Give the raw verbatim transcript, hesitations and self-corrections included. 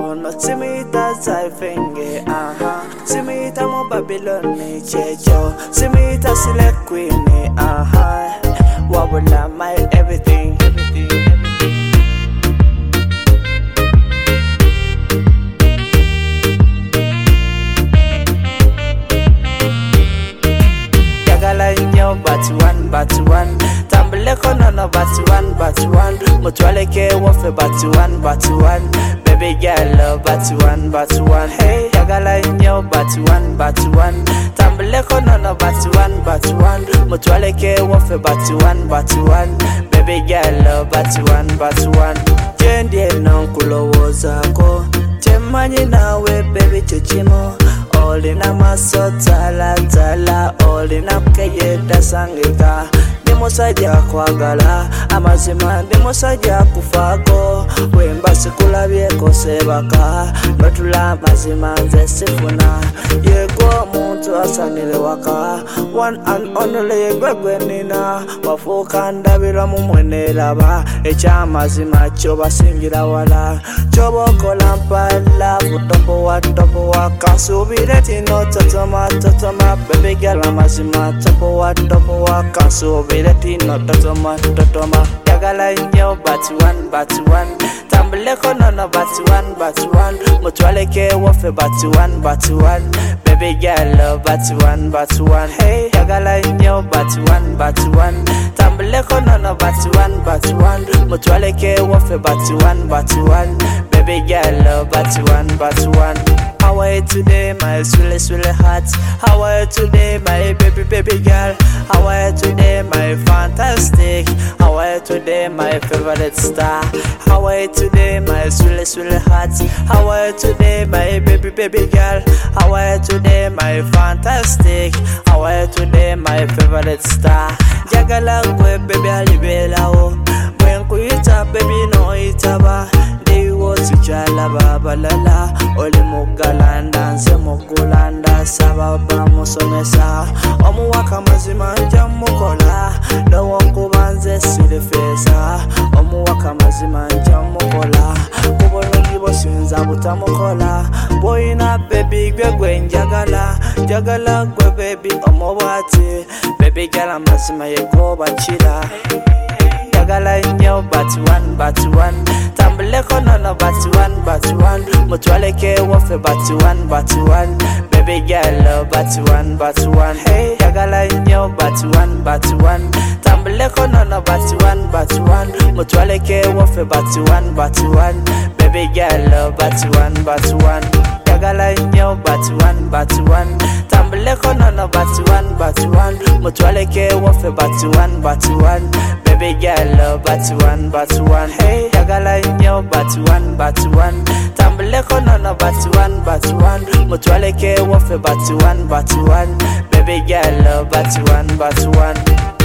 kuno simita zaifenge aha simita mo Babylon checho simita sile queen aha wabula my everything everything Jagala inyo but one but one tambule kono no but one but one mutwale ke wofe but one but one baby girl but one but one hey jagala inyo but one but one tambule kono no but one but one mutwale ke wofe but one but one baby girl but one but one jendie no kulowoza ko temanyi nawe baby chochimo Olina maso tala tala Olina mkeyeda sangika Nimusajja kwagala amazima nimusajja kufaako wemba sikulabyeko sebaka notula amazima nze sifuna yego omuntu asanire waka one and only gwegwe nina wafuuka ndabira mu mweneraba ekyamazima kyo basingira wala kyoba okola mpala butopo wa topo wa kansubire tino totoma totoma baby girl amazima topo wa topo wa kansubire tino totoma totoma jagala inyo but one but one tambule kono no but one but one mutwale ke wofe but one but one baby girl but one but one hey jagala inyo but one but one tambule kono no but one but one mutwale ke wofe but one but one baby girl but one but one How are you today, my sweet, sweet heart? How are you today, my baby, baby girl? How are you today, my fantastic? How are you today, my favorite star? How are you today, my sweet, sweet heart? How are you today, my baby, baby girl? How are you today, my fantastic? How are you today, my favorite star? Jagala kwe baby alibela o, when kuita baby no itaba. Sichala baba lala oli mugalanda nse mugulanda sababa musomesa omuwaka mazima nja mukola nowokuba nze sirifesa omuwaka mazima nja mukola kubulungi bosinza butamukola boyina baby gwe njagala njagala gwe baby omubwati baby gala mazima yegoba chira Jagala inyo but one but one tambule kono no but one but one mutwale ke wofe but one but one baby girl but one but one hey jagala inyo but one but one tambule kono no but one but one mutwale ke wofe but one but one baby girl but one but one jagala inyo but one but one tambule kono no but one but one mutwale ke wofe but one but one baby girl but one but one hey jagala inyo but one but one tambule kono no but one but one mutwale ke wofe but one but one baby girl but one but one